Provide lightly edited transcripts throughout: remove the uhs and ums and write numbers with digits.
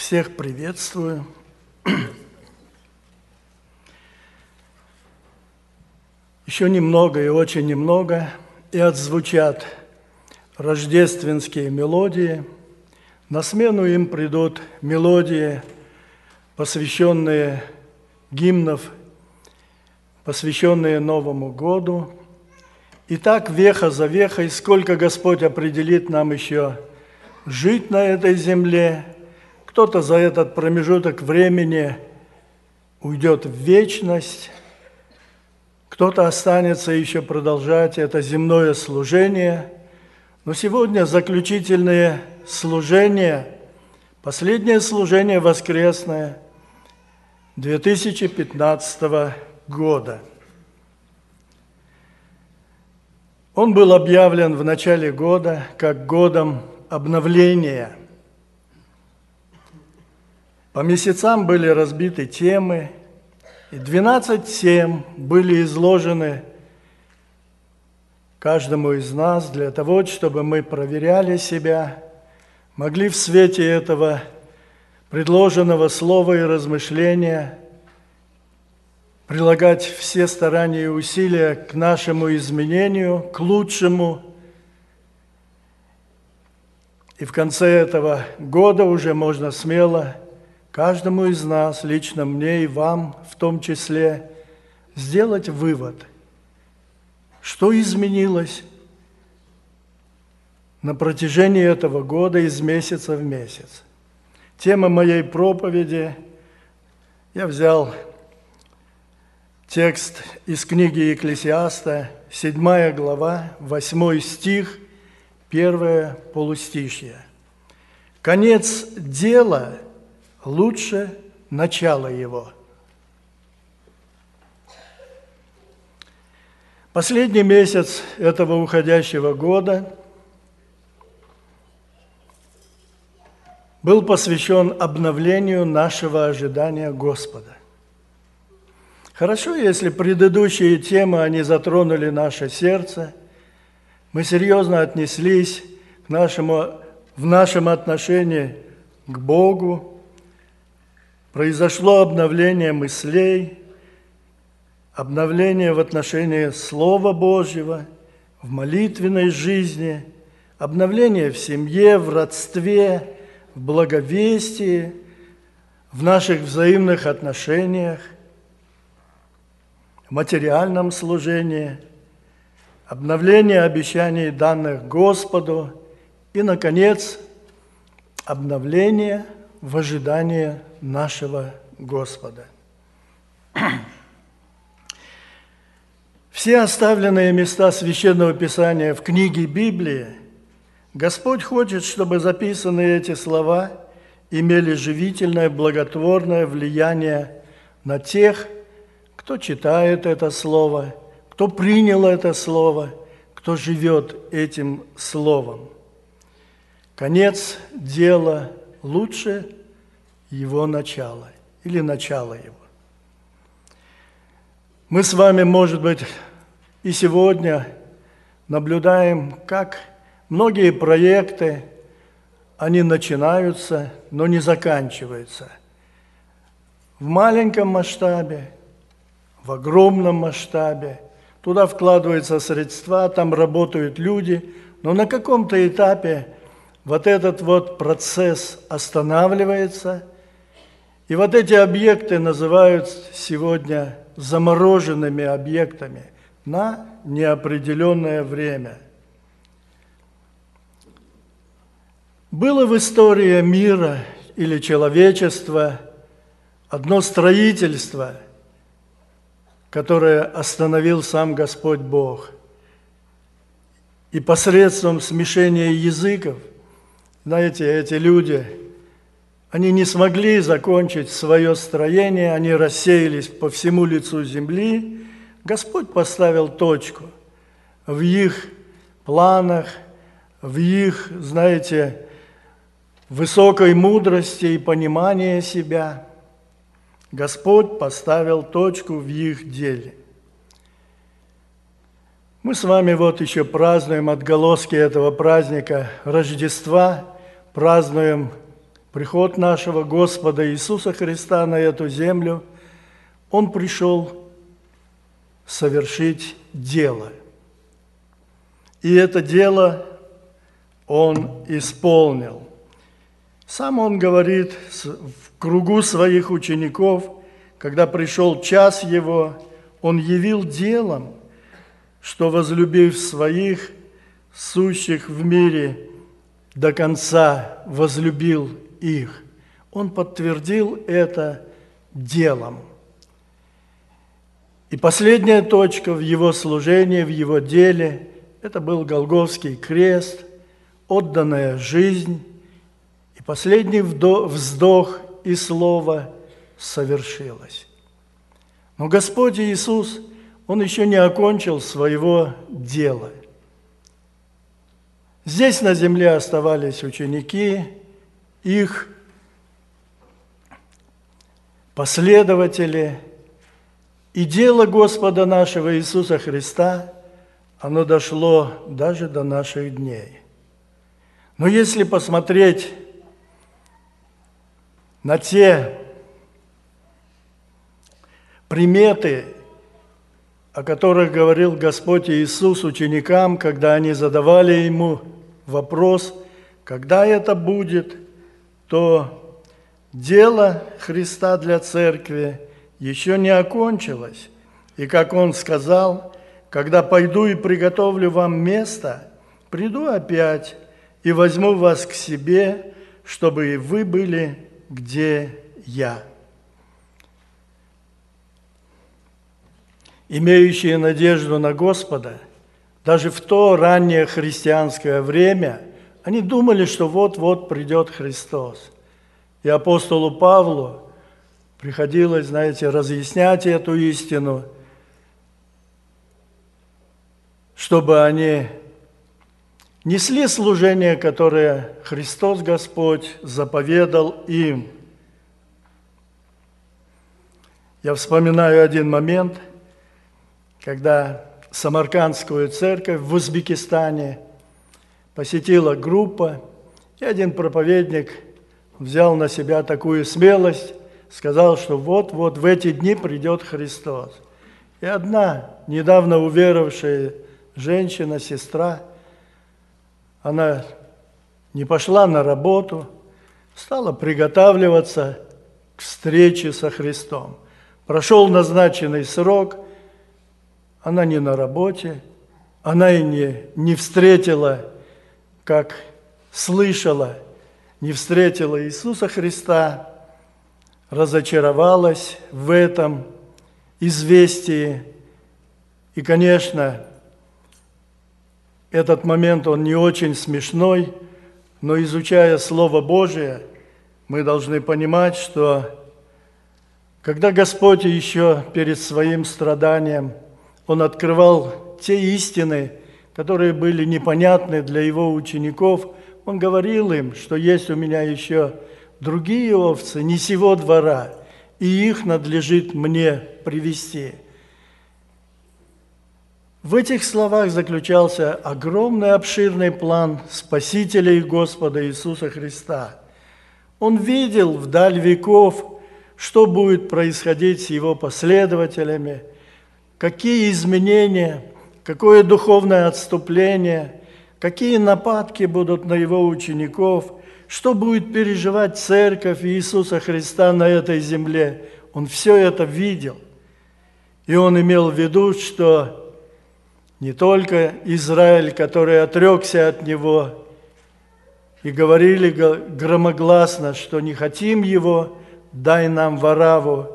Всех приветствую. Еще немного и очень немного, и отзвучат рождественские мелодии. На смену им придут мелодии, посвященные гимнов, посвященные Новому году. И так веха за вехой, сколько Господь определит нам еще жить на этой земле. Кто-то за этот промежуток времени уйдет в вечность, кто-то останется еще продолжать это земное служение. Но сегодня заключительное служение, последнее служение воскресное 2015 года. Он был объявлен в начале года как годом обновления. По месяцам были разбиты темы, и 12 тем были изложены каждому из нас для того, чтобы мы проверяли себя, могли в свете этого предложенного слова и размышления прилагать все старания и усилия к нашему изменению, к лучшему. И в конце этого года уже можно смело каждому из нас, лично мне и вам в том числе, сделать вывод, что изменилось на протяжении этого года из месяца в месяц. Тема моей проповеди, я взял текст из книги Екклесиаста, 7 глава, 8 стих, 1 полустишье. «Конец дела лучше начала его». Последний месяц этого уходящего года был посвящен обновлению нашего ожидания Господа. Хорошо, если предыдущие темы, они затронули наше сердце, мы серьезно отнеслись в нашем отношении к Богу, произошло обновление мыслей, обновление в отношении Слова Божьего, в молитвенной жизни, обновление в семье, в родстве, в благовестии, в наших взаимных отношениях, в материальном служении, обновление обещаний, данных Господу, и, наконец, обновление в ожидании нашего Господа. Все оставленные места Священного Писания в книге Библии Господь хочет, чтобы записанные эти слова имели живительное, благотворное влияние на тех, кто читает это слово, кто принял это слово, кто живет этим словом. Конец дела лучше его начала или начало его. Мы с вами, может быть, и сегодня наблюдаем, как многие проекты, они начинаются, но не заканчиваются. В маленьком масштабе, в огромном масштабе. Туда вкладываются средства, там работают люди, но на каком-то этапе вот этот вот процесс останавливается, и вот эти объекты называют сегодня замороженными объектами на неопределенное время. Было в истории мира или человечества одно строительство, которое остановил сам Господь Бог. И посредством смешения языков, знаете, эти люди, они не смогли закончить свое строение, они рассеялись по всему лицу земли. Господь поставил точку в их планах, в их, знаете, высокой мудрости и понимании себя. Господь поставил точку в их деле. Мы с вами вот еще празднуем отголоски этого праздника Рождества, празднуем приход нашего Господа Иисуса Христа на эту землю, Он пришел совершить дело. И это дело Он исполнил. Сам Он говорит в кругу своих учеников, когда пришел час Его, Он явил делом, что, возлюбив своих, сущих в мире, до конца возлюбил их. Он подтвердил это делом. И последняя точка в Его служении, в Его деле – это был Голгофский крест, отданная жизнь, и последний вздох и слово совершилось. Но Господь Иисус, Он еще не окончил своего дела. Здесь на земле оставались ученики, их последователи, и дело Господа нашего Иисуса Христа, оно дошло даже до наших дней. Но если посмотреть на те приметы, о которых говорил Господь Иисус ученикам, когда они задавали Ему вопрос, когда это будет, то дело Христа для церкви еще не окончилось. И как Он сказал, когда пойду и приготовлю вам место, приду опять и возьму вас к себе, чтобы и вы были, где я. Имеющие надежду на Господа, даже в то раннее христианское время, они думали, что вот-вот придет Христос. И апостолу Павлу приходилось, знаете, разъяснять эту истину, чтобы они несли служение, которое Христос Господь заповедал им. Я вспоминаю один момент, когда Самаркандскую церковь в Узбекистане посетила группа, и один проповедник взял на себя такую смелость, сказал, что вот-вот в эти дни придет Христос. И одна недавно уверовавшая женщина, сестра, она не пошла на работу, стала приготавливаться к встрече со Христом. Прошел назначенный срок, она не на работе, она и не встретила, как слышала, не встретила Иисуса Христа, разочаровалась в этом известии. И, конечно, этот момент, он не очень смешной, но изучая Слово Божие, мы должны понимать, что когда Господь еще перед своим страданием, Он открывал те истины, которые были непонятны для Его учеников, Он говорил им, что есть у меня еще другие овцы не сего двора, и их надлежит мне привести. В этих словах заключался огромный, обширный план Спасителя и Господа Иисуса Христа. Он видел вдаль веков, что будет происходить с Его последователями, какие изменения, какое духовное отступление, какие нападки будут на Его учеников, что будет переживать Церковь Иисуса Христа на этой земле. Он все это видел. И Он имел в виду, что не только Израиль, который отрекся от Него, и говорили громогласно, что не хотим Его, дай нам Вараву.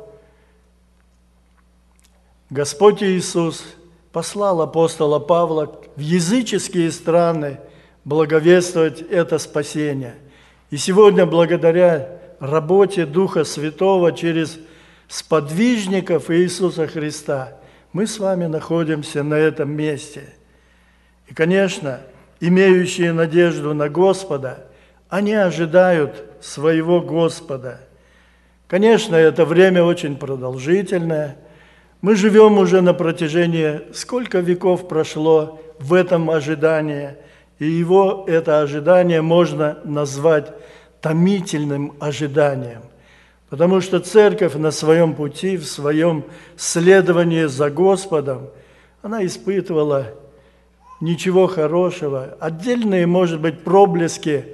Господь Иисус послал апостола Павла в языческие страны благовествовать это спасение. И сегодня, благодаря работе Духа Святого через сподвижников Иисуса Христа, мы с вами находимся на этом месте. И, конечно, имеющие надежду на Господа, они ожидают своего Господа. Конечно, это время очень продолжительное. Мы живем уже на протяжении, сколько веков прошло в этом ожидании, и это ожидание можно назвать томительным ожиданием. Потому что церковь на своем пути, в своем следовании за Господом, она испытывала ничего хорошего. Отдельные, может быть, проблески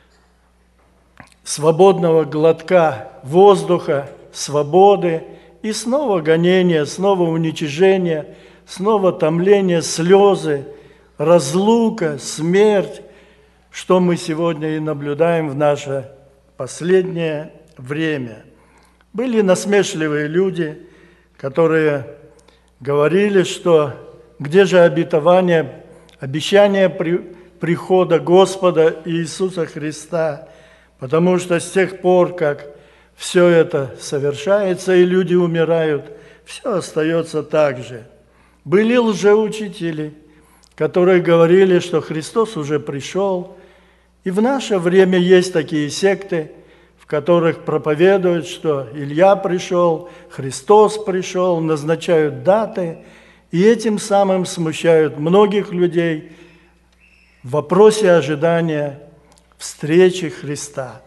свободного глотка воздуха, свободы, и снова гонение, снова уничижение, снова томление, слезы, разлука, смерть, что мы сегодня и наблюдаем в наше последнее время. Были насмешливые люди, которые говорили, что где же обетование, обещание прихода Господа Иисуса Христа, потому что с тех пор, как все это совершается и люди умирают, все остается так же. Были лжеучители, которые говорили, что Христос уже пришел, и в наше время есть такие секты, в которых проповедуют, что Илья пришел, Христос пришел, назначают даты, и этим самым смущают многих людей в вопросе ожидания встречи Христа.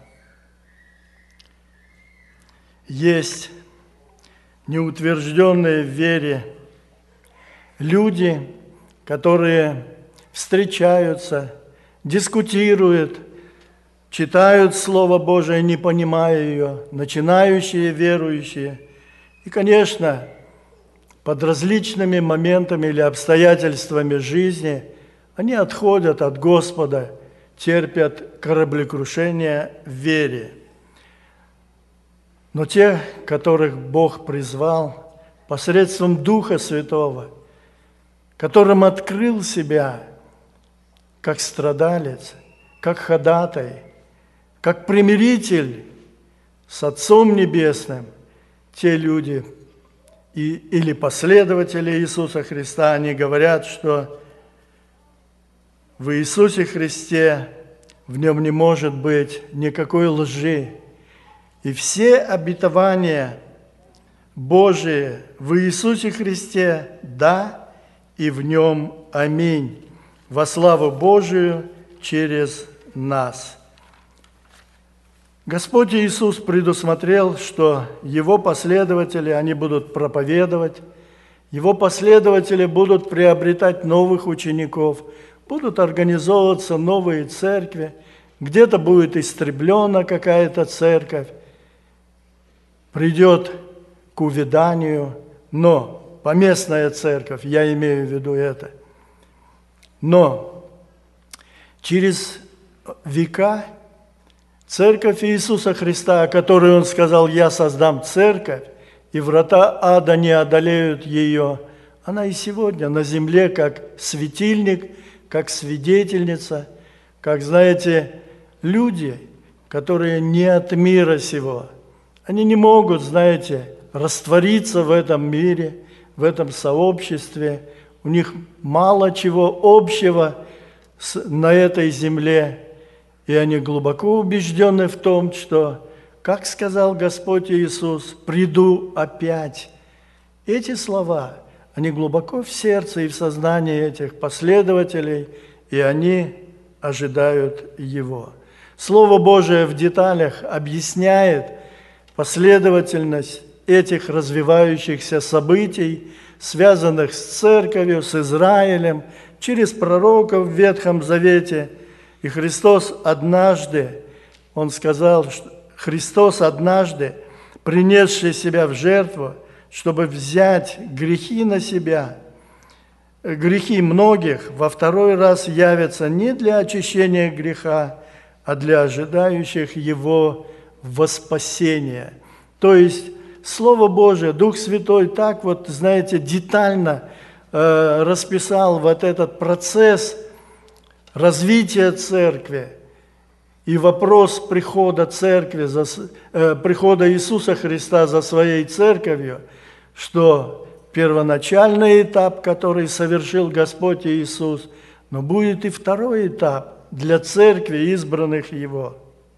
Есть неутвержденные в вере люди, которые встречаются, дискутируют, читают Слово Божие, не понимая ее, начинающие верующие. И, конечно, под различными моментами или обстоятельствами жизни они отходят от Господа, терпят кораблекрушение в вере. Но те, которых Бог призвал посредством Духа Святого, которым открыл себя как страдалец, как ходатай, как примиритель с Отцом Небесным, те люди или последователи Иисуса Христа, они говорят, что в Иисусе Христе в нем не может быть никакой лжи. И все обетования Божии в Иисусе Христе – да, и в нем аминь, во славу Божию через нас. Господь Иисус предусмотрел, что Его последователи, они будут проповедовать, Его последователи будут приобретать новых учеников, будут организовываться новые церкви, где-то будет истреблена какая-то церковь, придет к увяданию, но поместная церковь, я имею в виду это, но через века церковь Иисуса Христа, о которой Он сказал: «Я создам церковь, и врата ада не одолеют ее», она и сегодня на земле как светильник, как свидетельница, как, знаете, люди, которые не от мира сего. Они не могут, знаете, раствориться в этом мире, в этом сообществе. У них мало чего общего на этой земле. И они глубоко убеждены в том, что, как сказал Господь Иисус, «приду опять». Эти слова, они глубоко в сердце и в сознании этих последователей, и они ожидают Его. Слово Божие в деталях объясняет последовательность этих развивающихся событий, связанных с церковью, с Израилем, через пророков в Ветхом Завете. И Христос однажды, Он сказал, что Христос однажды, принесший себя в жертву, чтобы взять грехи на себя, грехи многих, во второй раз явится не для очищения греха, а для ожидающих Его воспасения. То есть Слово Божие, Дух Святой так вот, знаете, детально расписал вот этот процесс развития церкви и вопрос прихода церкви, прихода Иисуса Христа за своей церковью, что первоначальный этап, который совершил Господь Иисус, но будет и второй этап для церкви, избранных Его.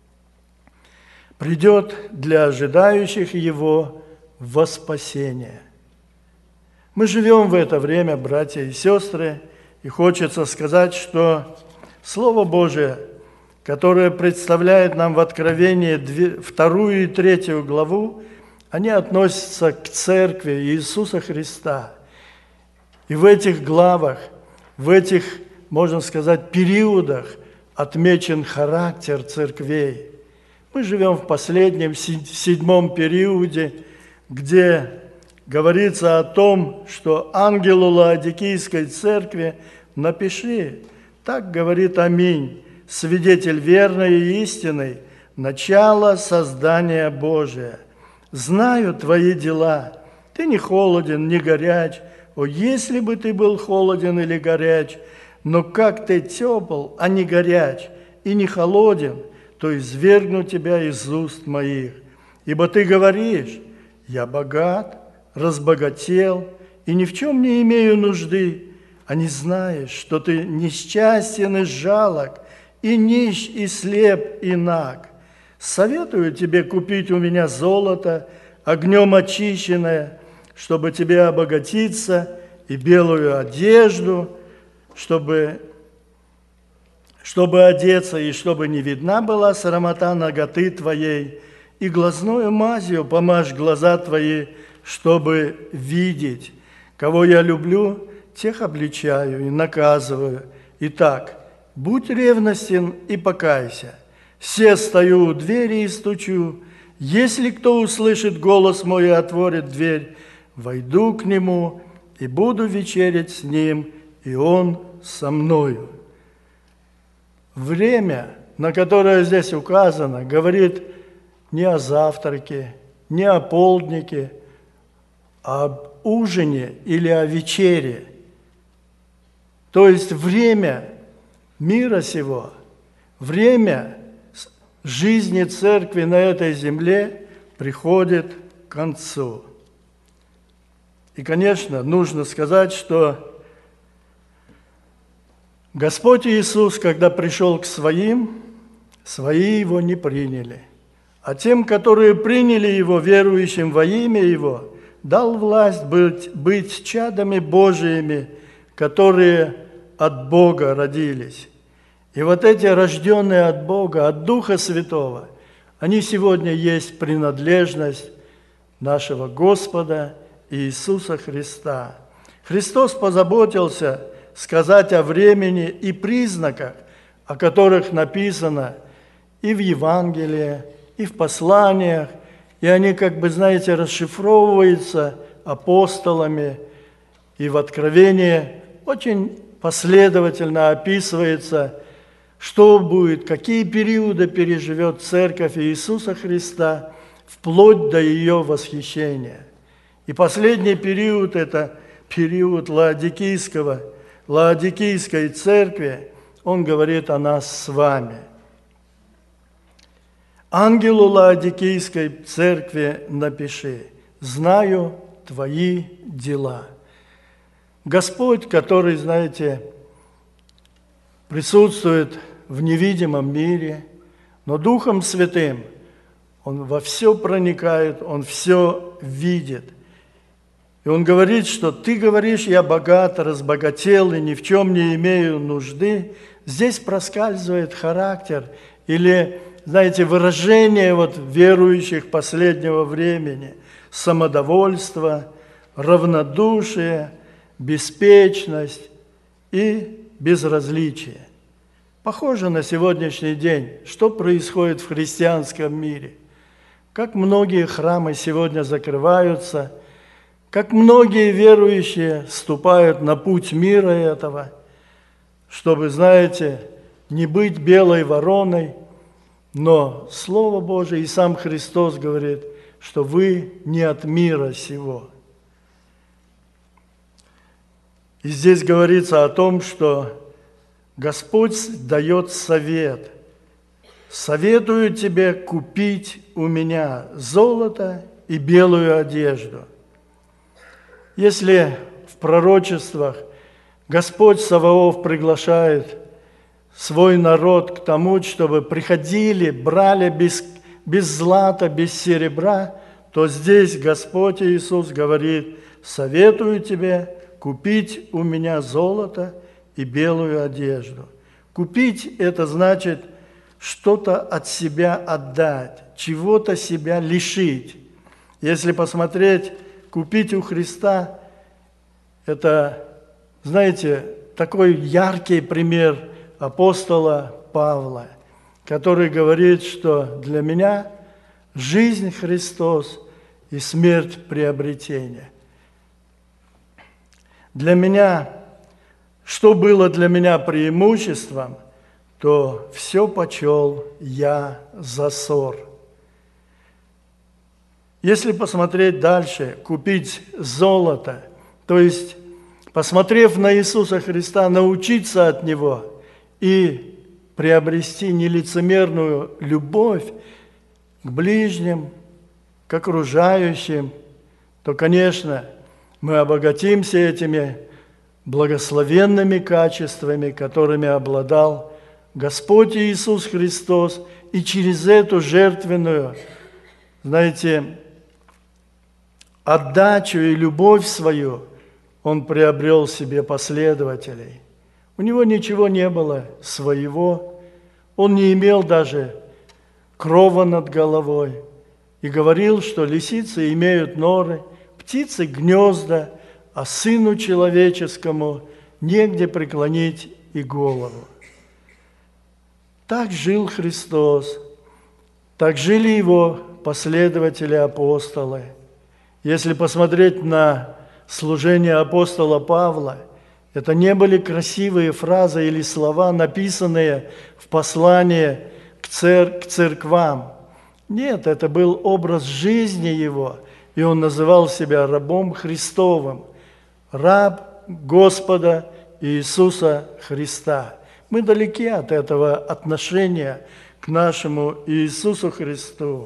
Придет для ожидающих Его во спасение. Мы живем в это время, братья и сестры, и хочется сказать, что Слово Божие которые представляет нам в Откровении 2 и 3 главу, они относятся к церкви Иисуса Христа. И в этих главах, в этих, можно сказать, периодах отмечен характер церквей. Мы живем в последнем, 7-м периоде, где говорится о том, что ангелу Лаодикийской церкви напиши, так говорит Аминь, свидетель верный и истинный, начало создания Божия. Знаю твои дела, ты не холоден, не горяч. О, если бы ты был холоден или горяч, но как ты тепл, а не горяч, и не холоден, то извергну тебя из уст моих. Ибо ты говоришь, я богат, разбогател, и ни в чем не имею нужды, а не знаешь, что ты несчастен и жалок, и нищ, и слеп, и наг. Советую тебе купить у меня золото, огнем очищенное, чтобы тебе обогатиться, и белую одежду, чтобы одеться, и чтобы не видна была срамота наготы твоей, и глазною мазью помажь глаза твои, чтобы видеть. Кого я люблю, тех обличаю и наказываю. Итак, будь ревностен и покайся. Се стою у двери и стучу. Если кто услышит голос мой и отворит дверь, войду к нему и буду вечерять с ним, и он со мною. Время, на которое здесь указано, говорит не о завтраке, не о полднике, а об ужине или о вечере. То есть время мира сего, время жизни церкви на этой земле приходит к концу. И, конечно, нужно сказать, что Господь Иисус, когда пришел к своим, свои Его не приняли. А тем, которые приняли Его, верующим во имя Его, дал власть быть чадами Божиими, которые от Бога родились. И вот эти рожденные от Бога, от Духа Святого, они сегодня есть принадлежность нашего Господа Иисуса Христа. Христос позаботился сказать о времени и признаках, о которых написано и в Евангелии, и в посланиях, и они, как бы, знаете, расшифровываются апостолами, и в Откровении очень последовательно описывается, что будет, какие периоды переживет Церковь Иисуса Христа, вплоть до ее восхищения. И последний период – это период Лаодикийской церкви, он говорит о нас с вами. Ангелу Лаодикийской церкви напиши, знаю твои дела. Господь, который, знаете, присутствует в невидимом мире, но Духом Святым Он во все проникает, Он все видит. И Он говорит, что ты говоришь, я богат, разбогател и ни в чем не имею нужды. Здесь проскальзывает характер или, знаете, выражение вот верующих последнего времени. Самодовольство, равнодушие, беспечность и безразличие. Похоже на сегодняшний день, что происходит в христианском мире. Как многие храмы сегодня закрываются, как многие верующие ступают на путь мира этого, чтобы, знаете, не быть белой вороной, но Слово Божие и сам Христос говорит, что вы не от мира сего. И здесь говорится о том, что Господь дает совет. Советую тебе купить у меня золото и белую одежду. Если в пророчествах Господь Саваоф приглашает свой народ к тому, чтобы приходили, брали без злата, без серебра, то здесь Господь Иисус говорит, советую тебе купить у меня золото и белую одежду. Купить – это значит, что-то от себя отдать, чего-то себя лишить. Если посмотреть, купить у Христа, это, знаете, такой яркий пример апостола Павла, который говорит, что для меня жизнь Христос и смерть приобретение. Для меня, что было для меня преимуществом, то все почел я за ссор. Если посмотреть дальше, купить золото, то есть, посмотрев на Иисуса Христа, научиться от Него и приобрести нелицемерную любовь к ближним, к окружающим, то, конечно, мы обогатимся этими благословенными качествами, которыми обладал Господь Иисус Христос, и через эту жертвенную, знаете, отдачу и любовь свою Он приобрел себе последователей. У Него ничего не было своего, Он не имел даже крова над головой, и говорил, что лисицы имеют норы, птицы гнезда, а Сыну Человеческому негде преклонить и голову. Так жил Христос, так жили Его последователи-апостолы. Если посмотреть на служение апостола Павла, это не были красивые фразы или слова, написанные в послании к церквам. Нет, это был образ жизни его, и он называл себя рабом Христовым, раб Господа Иисуса Христа. Мы далеки от этого отношения к нашему Иисусу Христу,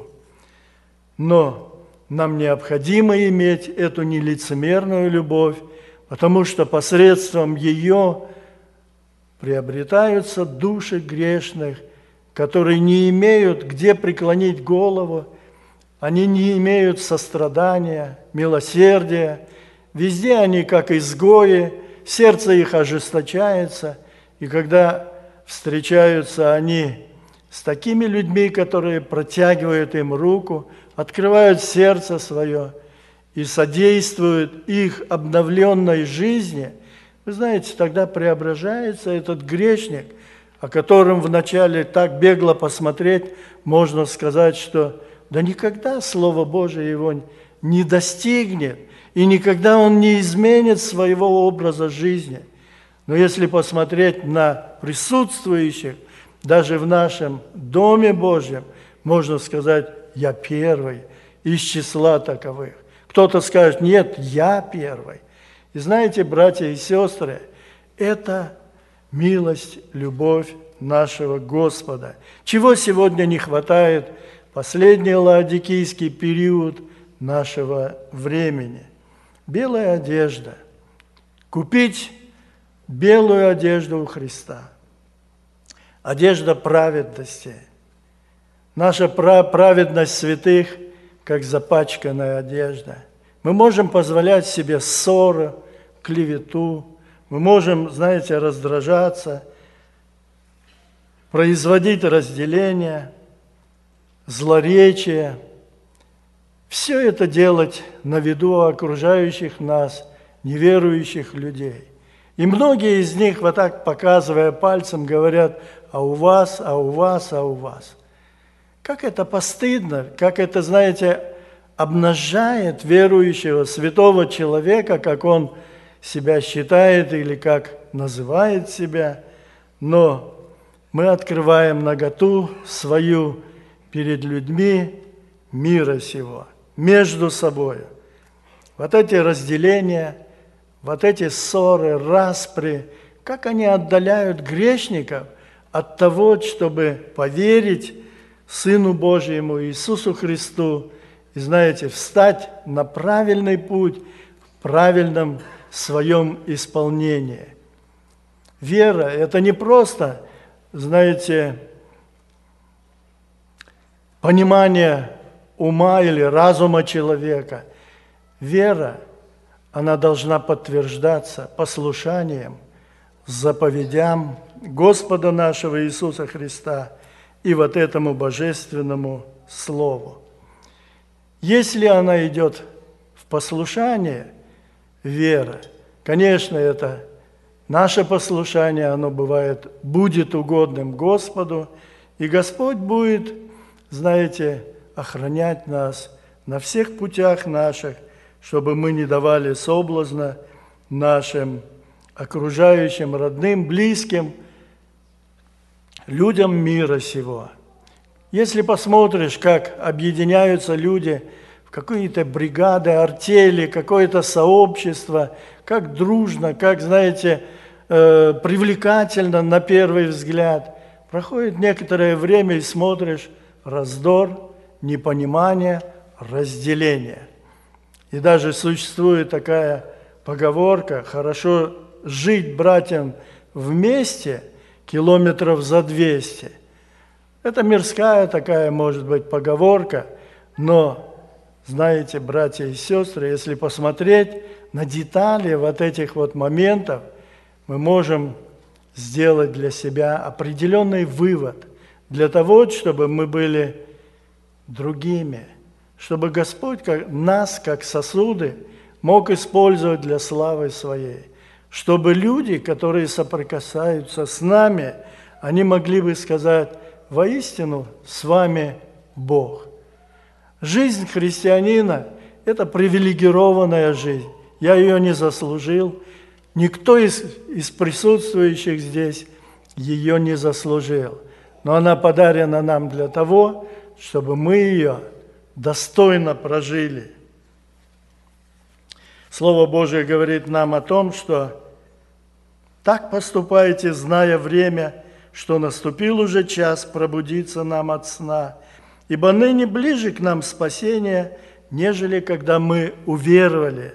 но нам необходимо иметь эту нелицемерную любовь, потому что посредством ее приобретаются души грешных, которые не имеют где преклонить голову, они не имеют сострадания, милосердия, везде они как изгои, сердце их ожесточается, и когда встречаются они с такими людьми, которые протягивают им руку, открывают сердце свое и содействуют их обновленной жизни, вы знаете, тогда преображается этот грешник, о котором вначале так бегло посмотреть, можно сказать, что да никогда Слово Божие его не достигнет, и никогда он не изменит своего образа жизни. Но если посмотреть на присутствующих, даже в нашем Доме Божьем, можно сказать, я первый из числа таковых. Кто-то скажет, нет, я первый. И знаете, братья и сестры, это милость, любовь нашего Господа. Чего сегодня не хватает в последний лаодикийский период нашего времени? Белая одежда. Купить белую одежду у Христа. Одежда праведности. Наша праведность святых, как запачканная одежда. Мы можем позволять себе ссоры, клевету. Мы можем, знаете, раздражаться, производить разделение, злоречие. Все это делать на виду окружающих нас неверующих людей. И многие из них, вот так показывая пальцем, говорят, а у вас, а у вас, а у вас. Как это постыдно, как это, знаете, обнажает верующего святого человека, как он себя считает или как называет себя. Но мы открываем наготу свою перед людьми мира сего, между собой. Вот эти разделения, вот эти ссоры, распри, как они отдаляют грешников от того, чтобы поверить Сыну Божьему Иисусу Христу и, знаете, встать на правильный путь, в правильном своем исполнении. Вера – это не просто, знаете, понимание ума или разума человека. Вера, она должна подтверждаться послушанием, заповедям Господа нашего Иисуса Христа и вот этому божественному Слову. Если она идет в послушание, вера, конечно, это наше послушание, оно будет угодным Господу, и Господь будет, знаете, охранять нас на всех путях наших, чтобы мы не давали соблазна нашим окружающим, родным, близким, людям мира сего. Если посмотришь, как объединяются люди в какие-то бригады, артели, какое-то сообщество, как дружно, как, знаете, привлекательно на первый взгляд. Проходит некоторое время и смотришь раздор, непонимание, разделение. И даже существует такая поговорка: хорошо жить братьям вместе километров за 200. Это мирская такая, может быть, поговорка, но, знаете, братья и сестры, если посмотреть на детали вот этих вот моментов, мы можем сделать для себя определенный вывод для того, чтобы мы были другими, чтобы Господь нас, как сосуды, мог использовать для славы Своей, чтобы люди, которые соприкасаются с нами, они могли бы сказать: воистину, с вами Бог. Жизнь христианина – это привилегированная жизнь. Я ее не заслужил. Никто из присутствующих здесь ее не заслужил. Но она подарена нам для того, чтобы мы ее достойно прожили. Слово Божие говорит нам о том, что так поступайте, зная время, что наступил уже час пробудиться нам от сна, ибо ныне ближе к нам спасение, нежели когда мы уверовали.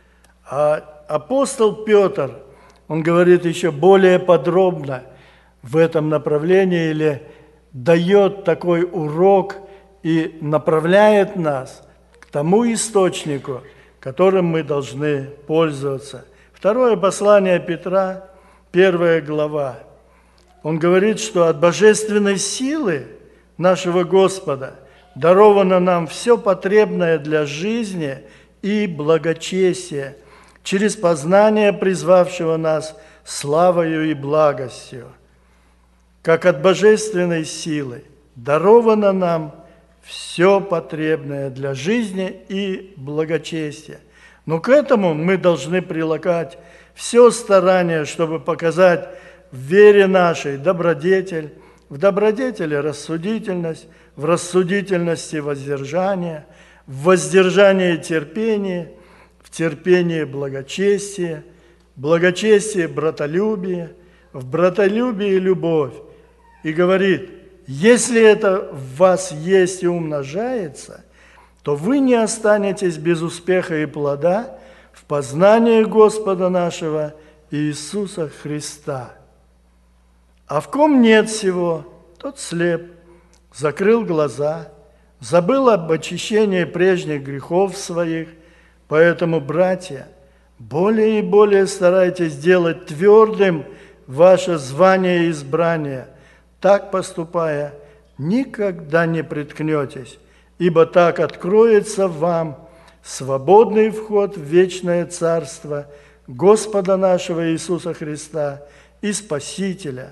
А апостол Петр, он говорит еще более подробно в этом направлении, или дает такой урок и направляет нас к тому источнику, которым мы должны пользоваться. Второе послание Петра, 1 глава. Он говорит, что от божественной силы нашего Господа даровано нам все потребное для жизни и благочестия через познание призвавшего нас славою и благостью. Как от божественной силы даровано нам все потребное для жизни и благочестия. Но к этому мы должны прилагать все старание, чтобы показать в вере нашей добродетель, в добродетели рассудительность, в рассудительности воздержание, в воздержании терпение, в терпении благочестие, в благочестии братолюбие, в братолюбии любовь. И говорит: если это в вас есть и умножается, то вы не останетесь без успеха и плода в познании Господа нашего Иисуса Христа. А в ком нет всего, тот слеп, закрыл глаза, забыл об очищении прежних грехов своих. Поэтому, братья, более и более старайтесь делать твердым ваше звание и избрание. Так поступая, никогда не приткнетесь, ибо так откроется вам свободный вход в вечное Царство Господа нашего Иисуса Христа и Спасителя.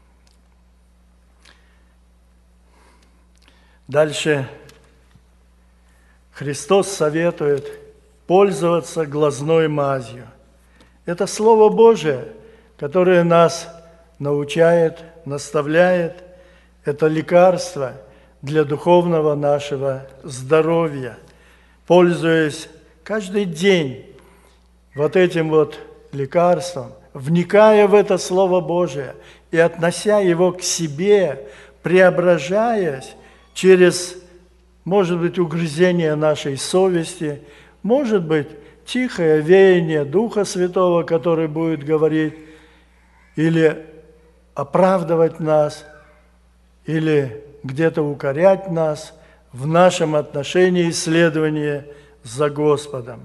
Дальше Христос советует пользоваться глазной мазью. Это Слово Божие, которое нас научает, наставляет. Это лекарство для духовного нашего здоровья. Пользуясь каждый день вот этим вот лекарством, вникая в это Слово Божие и относя его к себе, преображаясь через, может быть, угрызение нашей совести, может быть, тихое веяние Духа Святого, который будет говорить или оправдывать нас, или где-то укорять нас в нашем отношении исследования за Господом.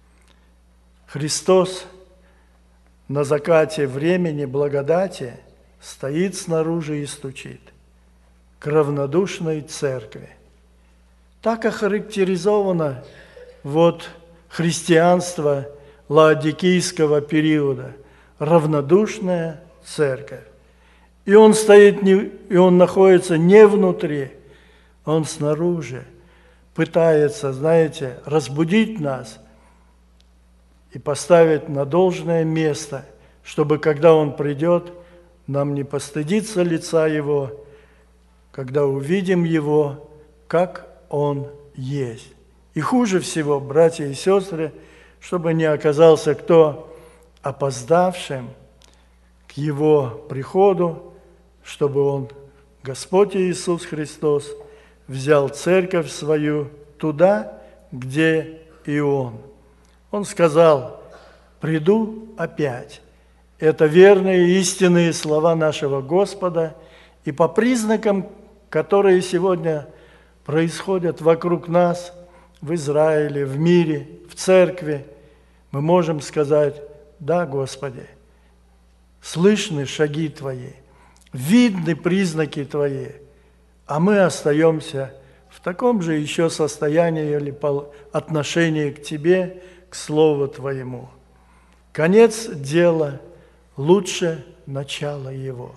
Христос на закате времени благодати стоит снаружи и стучит к равнодушной церкви. Так охарактеризовано христианство лаодикийского периода, равнодушная церковь. И он находится не внутри, он снаружи, пытается, разбудить нас и поставить на должное место, чтобы, когда он придет, нам не постыдиться лица его, когда увидим его, как он есть. И хуже всего, братья и сестры, чтобы не оказался кто опоздавшим к его приходу, чтобы он, Господь Иисус Христос, взял церковь свою туда, где и он. Он сказал: «Приду опять». Это верные и истинные слова нашего Господа, и по признакам, которые сегодня происходят вокруг нас, в Израиле, в мире, в церкви, мы можем сказать: «Да, Господи, слышны шаги Твои, видны признаки Твои, а мы остаемся в таком же еще состоянии или отношении к Тебе, к Слову Твоему». Конец дела лучше начала его.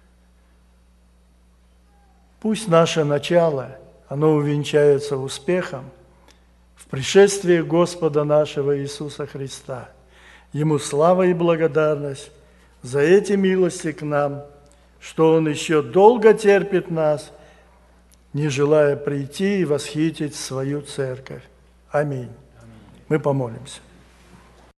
Пусть наше начало, оно увенчается успехом в пришествии Господа нашего Иисуса Христа. Ему слава и благодарность за эти милости к нам, что Он еще долго терпит нас, не желая прийти и восхитить свою церковь. Аминь. Мы помолимся.